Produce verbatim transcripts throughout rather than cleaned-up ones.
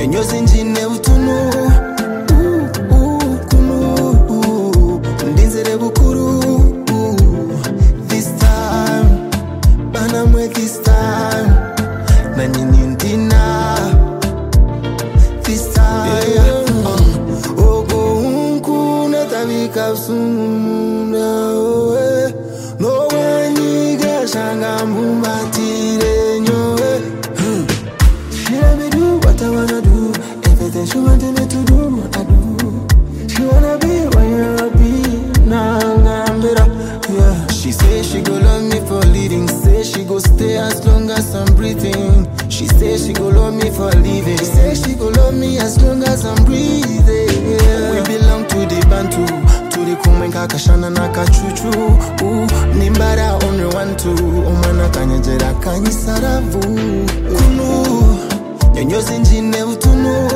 Nyozi njine utunu Kunu Ndinzere bukuru This time Banamwe this time Nanyini ndina This time Ogo unku Natabika sumuna No wanyiga shanga mumbatire nyowe She let me do what I wanna do. Everything she wanted me to do, I do. She wanna be where you be. Nah, I'm better. Yeah. She say she go love me for leading. Say she go stay as long as I'm breathing. She say she go love me for living. She say she go love me as long as I'm breathing. Yeah. We belong to the Bantu. To the Kumenga Kashana Nakachuchu. Ooh, Nimbara only one two. Omana Kanyajera Kanyisaravu. Kunu. Nyozi njine utunu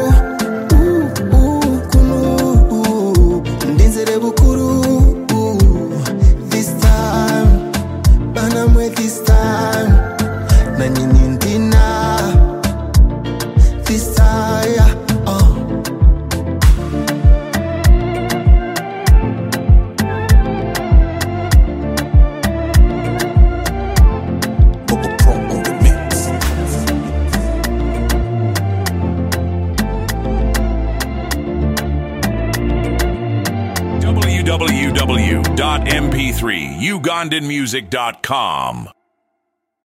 Kunu Ndinzere bukuru This time Banamwe this time Nanyini ndina This time oh. w w w dot m p three ugandan music dot com